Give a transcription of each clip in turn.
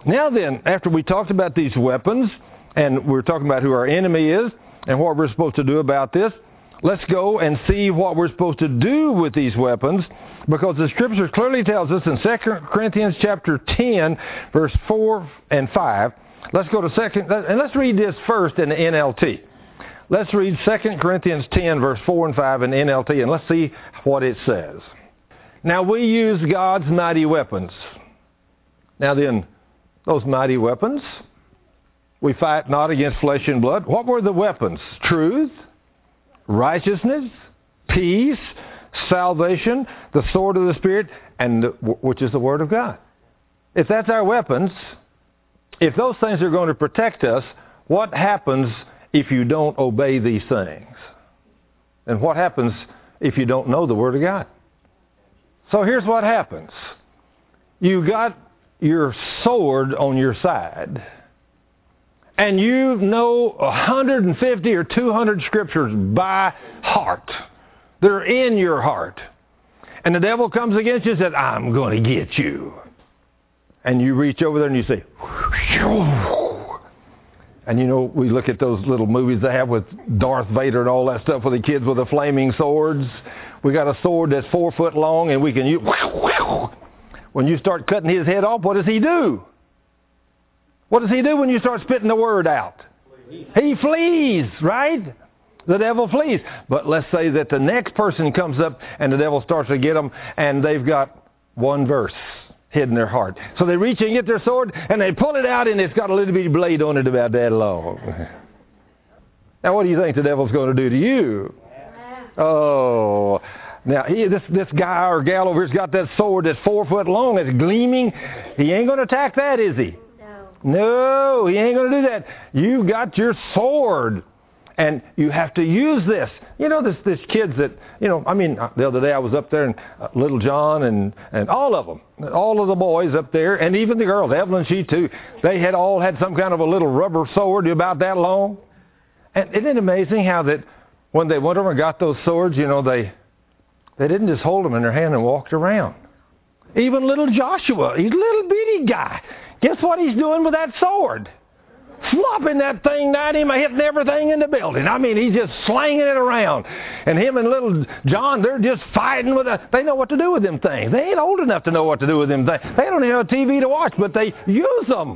Now then, after we talked about these weapons, and we're talking about who our enemy is and what we're supposed to do about this, let's go and see what we're supposed to do with these weapons, because the Scripture clearly tells us in 2 Corinthians chapter 10, verse 4 and 5. Let's go to and let's read this first in the NLT. Let's read 2 Corinthians 10, verse 4 and 5 in NLT, and let's see what it says. Now we use God's mighty weapons. Now then, those mighty weapons, we fight not against flesh and blood. What were the weapons? Truth, righteousness, peace, salvation, the sword of the Spirit, and which is the Word of God. If that's our weapons, if those things are going to protect us, what happens if you don't obey these things? And what happens if you don't know the Word of God? So here's what happens. You got your sword on your side, and you know 150 or 200 scriptures by heart. They're in your heart. And the devil comes against you and says, I'm going to get you. And you reach over there and you say, whoosh. And you know, we look at those little movies they have with Darth Vader and all that stuff with the kids with the flaming swords. We got a sword that's 4 foot long and we can use. When you start cutting his head off, what does he do? What does he do when you start spitting the word out? He flees, right? The devil flees. But let's say that the next person comes up and the devil starts to get them, and they've got one verse hid in their heart. So they reach and get their sword, and they pull it out, and it's got a little bitty blade on it about that long. Now, what do you think the devil's going to do to you? Oh, now this guy or gal over here's got that sword that's 4 foot long, that's gleaming. He ain't going to attack that, is he? No, he ain't going to do that. You've got your sword, and you have to use this. You know, this kids that, you know, I mean, the other day I was up there, and little John and all of them, all of the boys up there, and even the girls, Evelyn, she too, they all had some kind of a little rubber sword about that long. And isn't it amazing how that when they went over and got those swords, you know, they didn't just hold them in their hand and walked around. Even little Joshua, he's a little bitty guy. Guess what he's doing with that sword? Flopping that thing down him, hitting everything in the building. I mean, he's just slanging it around. And him and little John, they're just fighting with they know what to do with them things. They ain't old enough to know what to do with them things. They don't even have a TV to watch, but they use them.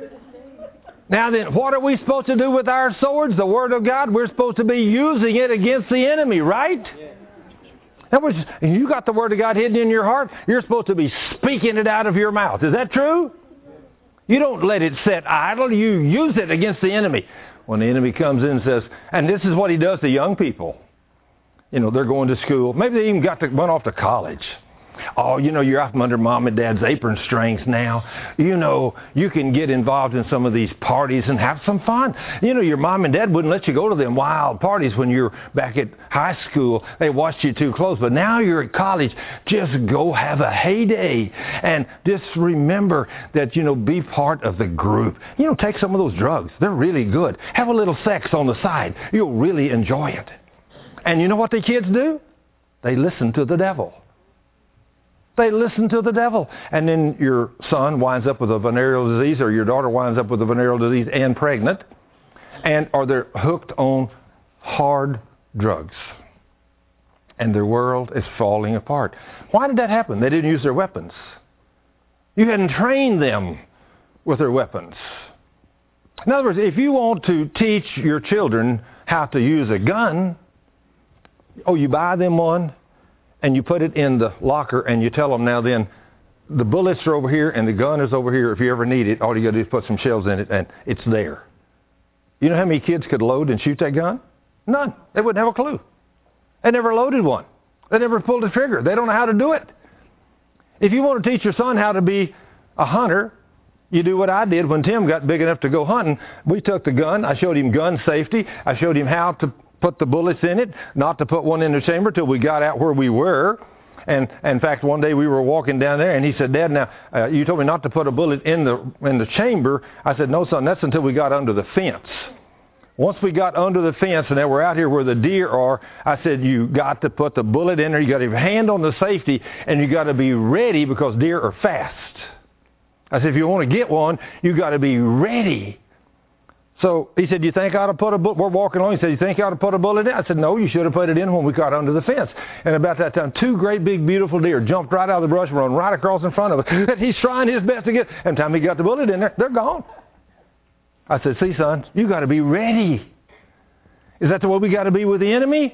Now then, what are we supposed to do with our swords? The Word of God, we're supposed to be using it against the enemy, right? That was, you got the Word of God hidden in your heart, you're supposed to be speaking it out of your mouth. Is that true? You don't let it sit idle. You use it against the enemy. When the enemy comes in and says, and this is what he does to young people. You know, they're going to school. Maybe they even went off to college. Oh, you know, you're out from under mom and dad's apron strings now. You know, you can get involved in some of these parties and have some fun. You know, your mom and dad wouldn't let you go to them wild parties when you're back at high school. They watched you too close. But now you're at college. Just go have a heyday. And just remember that, you know, be part of the group. You know, take some of those drugs. They're really good. Have a little sex on the side. You'll really enjoy it. And you know what the kids do? They listen to the devil. They listen to the devil. And then your son winds up with a venereal disease, or your daughter winds up with a venereal disease and pregnant, or they're hooked on hard drugs. And their world is falling apart. Why did that happen? They didn't use their weapons. You hadn't trained them with their weapons. In other words, if you want to teach your children how to use a gun, you buy them one, and you put it in the locker, and you tell them, now then, the bullets are over here, and the gun is over here. If you ever need it, all you got to do is put some shells in it, and it's there. You know how many kids could load and shoot that gun? None. They wouldn't have a clue. They never loaded one. They never pulled the trigger. They don't know how to do it. If you want to teach your son how to be a hunter, you do what I did when Tim got big enough to go hunting. We took the gun. I showed him gun safety. I showed him how to put the bullets in it, not to put one in the chamber till we got out where we were. And in fact, one day we were walking down there, and he said, Dad, now, you told me not to put a bullet in the chamber. I said, no, son, that's until we got under the fence. Once we got under the fence, and then we're out here where the deer are, I said, you got to put the bullet in there. You got to have your hand on the safety, and you got to be ready because deer are fast. I said, if you want to get one, you got to be ready. So he said, you think I ought to put a bullet? We're walking along. He said, you think I ought to put a bullet in? I said, no, you should have put it in when we got under the fence. And about that time, 2 great big beautiful deer jumped right out of the brush and run right across in front of us. And he's trying his best to get, and the time he got the bullet in there, they're gone. I said, see, son, you got to be ready. Is that the way we got to be with the enemy?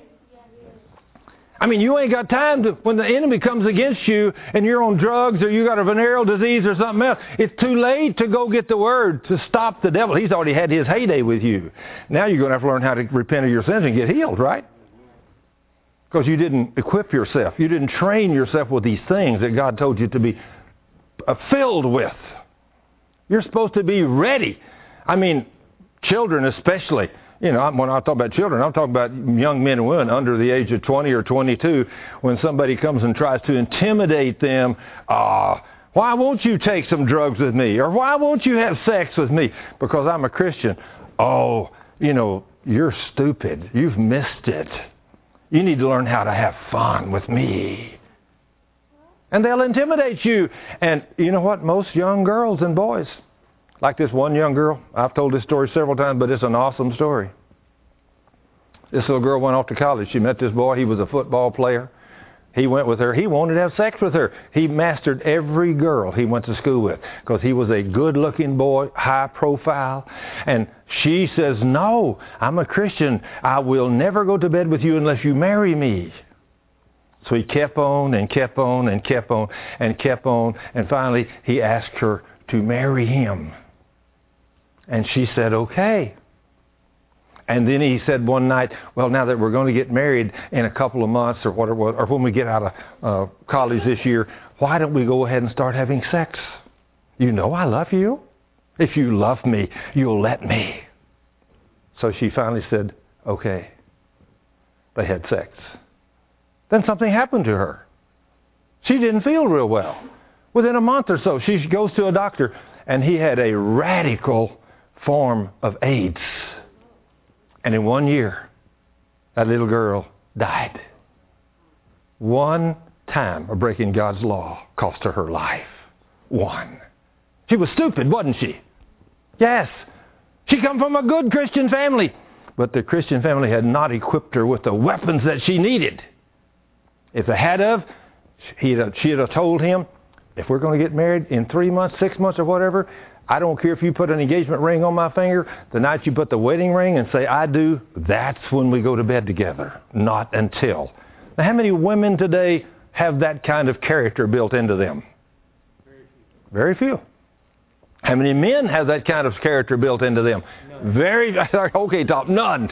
I mean, you ain't got time to, when the enemy comes against you and you're on drugs or you got a venereal disease or something else, it's too late to go get the word to stop the devil. He's already had his heyday with you. Now you're going to have to learn how to repent of your sins and get healed, right? Because you didn't equip yourself. You didn't train yourself with these things that God told you to be filled with. You're supposed to be ready. I mean, children especially. You know, when I talk about children, I'm talking about young men and women under the age of 20 or 22. When somebody comes and tries to intimidate them, why won't you take some drugs with me? Or why won't you have sex with me? Because I'm a Christian. Oh, you know, you're stupid. You've missed it. You need to learn how to have fun with me. And they'll intimidate you. And you know what? Most young girls and boys, like this one young girl, I've told this story several times, but it's an awesome story. This little girl went off to college. She met this boy. He was a football player. He went with her. He wanted to have sex with her. He mastered every girl he went to school with because he was a good-looking boy, high profile. And she says, no, I'm a Christian. I will never go to bed with you unless you marry me. So he kept on and kept on and kept on and kept on. And finally, he asked her to marry him. And she said, okay. And then he said one night, well, now that we're going to get married in a couple of months or whatever, or when we get out of college this year, why don't we go ahead and start having sex? You know I love you. If you love me, you'll let me. So she finally said, okay. They had sex. Then something happened to her. She didn't feel real well. Within a month or so, she goes to a doctor, and he had a radical form of AIDS. And in 1 year, that little girl died. One time of breaking God's law cost her life. One. She was stupid, wasn't she? Yes. She come from a good Christian family. But the Christian family had not equipped her with the weapons that she needed. If they had of, she'd have told him, if we're going to get married in 3 months, 6 months, or whatever, I don't care if you put an engagement ring on my finger. The night you put the wedding ring and say, I do, that's when we go to bed together. Not until. Now, how many women today have that kind of character built into them? Very few. How many men have that kind of character built into them? None. Very, okay, Tom, none.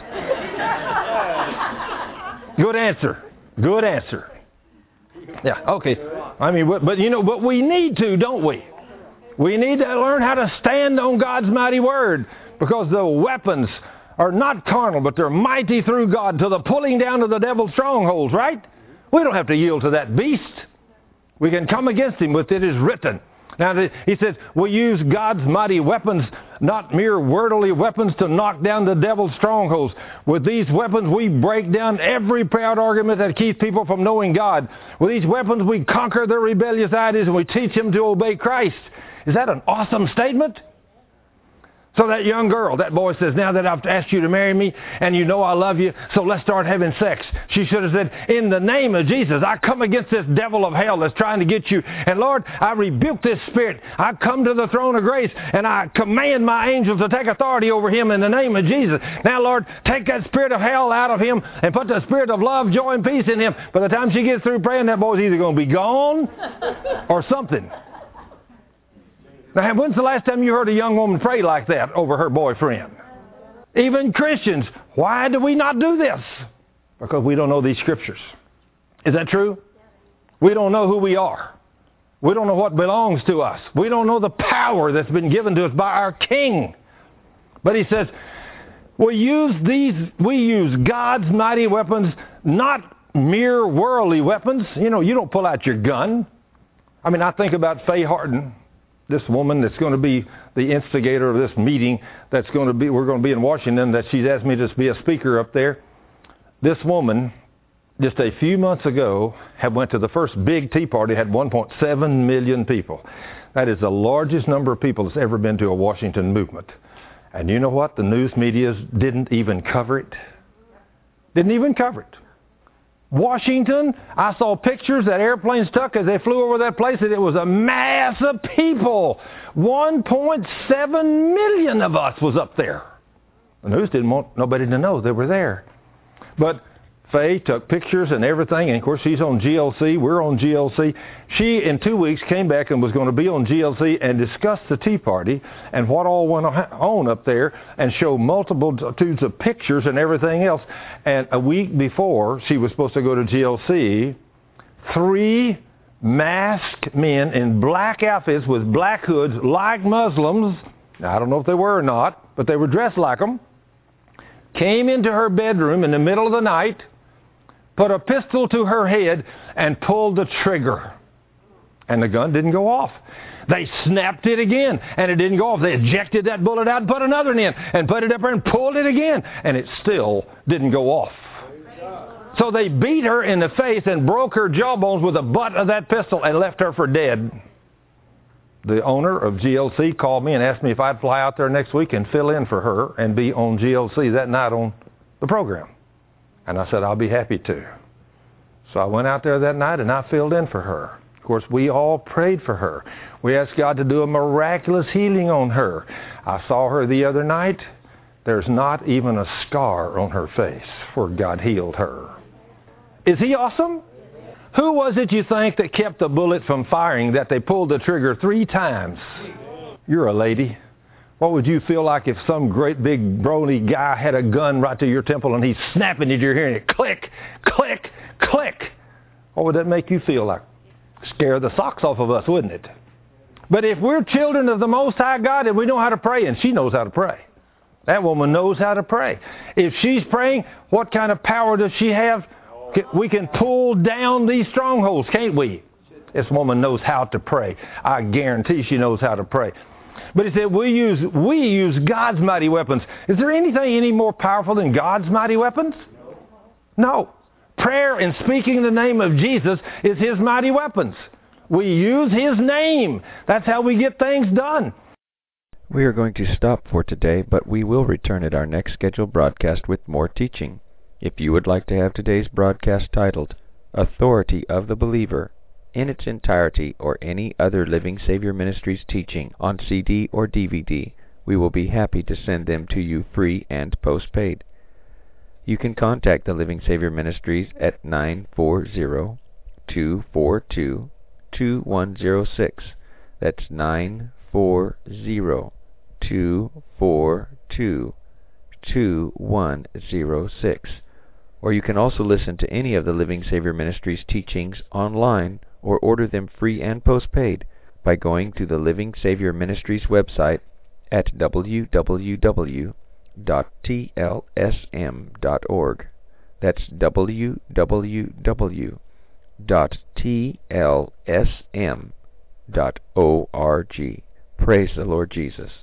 Good answer. Good answer. Yeah, okay. I mean, but you know, but we need to, don't we? We need to learn how to stand on God's mighty word, because the weapons are not carnal, but they're mighty through God to the pulling down of the devil's strongholds, right? We don't have to yield to that beast. We can come against him with it is written. Now, he says, we use God's mighty weapons, not mere worldly weapons, to knock down the devil's strongholds. With these weapons, we break down every proud argument that keeps people from knowing God. With these weapons, we conquer their rebellious ideas and we teach them to obey Christ. Is that an awesome statement? So that young girl, that boy says, now that I've asked you to marry me and you know I love you, so let's start having sex. She should have said, in the name of Jesus, I come against this devil of hell that's trying to get you. And Lord, I rebuke this spirit. I come to the throne of grace and I command my angels to take authority over him in the name of Jesus. Now, Lord, take that spirit of hell out of him and put the spirit of love, joy, and peace in him. By the time she gets through praying, that boy's either going to be gone or something. Now, when's the last time you heard a young woman pray like that over her boyfriend? Even Christians, why do we not do this? Because we don't know these scriptures. Is that true? We don't know who we are. We don't know what belongs to us. We don't know the power that's been given to us by our King. But he says, we use God's mighty weapons, not mere worldly weapons. You know, you don't pull out your gun. I mean, I think about Faye Harden, this woman that's going to be the instigator of this meeting we're going to be in Washington, that she's asked me to be a speaker up there. This woman, just a few months ago, had went to the first big Tea Party, had 1.7 million people. That is the largest number of people that's ever been to a Washington movement. And you know what? The news media didn't even cover it. Didn't even cover it. Washington, I saw pictures that airplanes took as they flew over that place, and it was a mass of people. 1.7 million of us was up there. The news didn't want nobody to know they were there. But Faye took pictures and everything, and of course she's on GLC, we're on GLC. She, in 2 weeks, came back and was going to be on GLC and discuss the Tea Party and what all went on up there and show multitudes of pictures and everything else. And a week before she was supposed to go to GLC, 3 masked men in black outfits with black hoods like Muslims, now, I don't know if they were or not, but they were dressed like them, came into her bedroom in the middle of the night, put a pistol to her head, and pulled the trigger. And the gun didn't go off. They snapped it again, and it didn't go off. They ejected that bullet out and put another one in, and put it up there and pulled it again, and it still didn't go off. So they beat her in the face and broke her jawbones with the butt of that pistol and left her for dead. The owner of GLC called me and asked me if I'd fly out there next week and fill in for her and be on GLC that night on the program. And I said, I'll be happy to. So I went out there that night and I filled in for her. Of course, we all prayed for her. We asked God to do a miraculous healing on her. I saw her the other night. There's not even a scar on her face where God healed her. Is He awesome? Who was it you think that kept the bullet from firing, that they pulled the trigger 3 times? You're a lady. What would you feel like if some great big brawny guy had a gun right to your temple and he's snapping at your hearing it, click, click, click? What would that make you feel like? Scare the socks off of us, wouldn't it? But if we're children of the Most High God and we know how to pray, and she knows how to pray. That woman knows how to pray. If she's praying, what kind of power does she have? We can pull down these strongholds, can't we? This woman knows how to pray. I guarantee she knows how to pray. But he said, we use God's mighty weapons. Is there anything any more powerful than God's mighty weapons? No. Prayer and speaking the name of Jesus is His mighty weapons. We use His name. That's how we get things done. We are going to stop for today, but we will return at our next scheduled broadcast with more teaching. If you would like to have today's broadcast titled, Authority of the Believer, in its entirety, or any other Living Savior Ministries teaching on CD or DVD, we will be happy to send them to you free and postpaid. You can contact the Living Savior Ministries at 940-242-2106. That's 940-242-2106. Or you can also listen to any of the Living Savior Ministries teachings online or order them free and postpaid by going to the Living Savior Ministries website at www.tlsm.org. That's www.tlsm.org. Praise the Lord Jesus.